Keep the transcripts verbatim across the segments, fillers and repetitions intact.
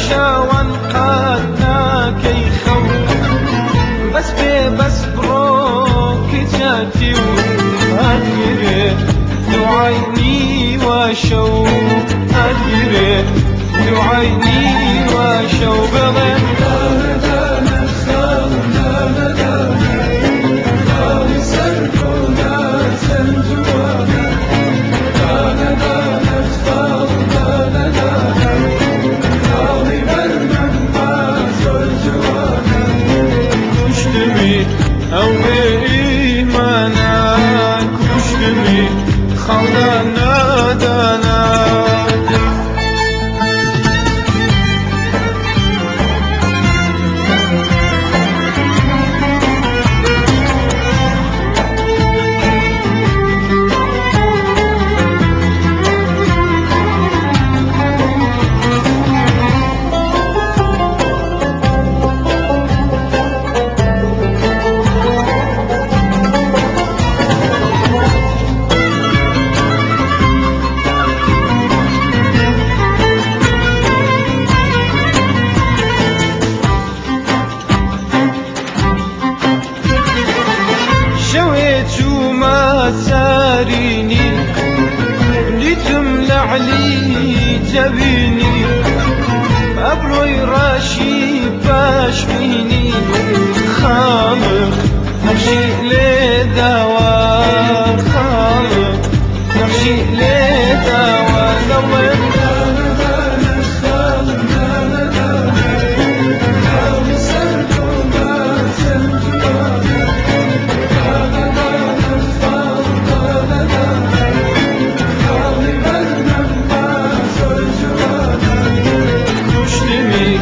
شاوان قاد ناكي خو بس بي بس بروك جاتي وهدري دعيني وشو هدري دعيني وشو بغن او بإيمانا كشتمي خلدنا دانا شويت وما ساريني نتم لعلي جبيني أبروي راشي باشميني خالق نمشي لدوا خالق نمشي لدوا لوين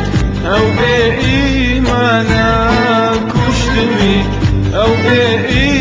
او بإيمانا كشتمي او بإيمانا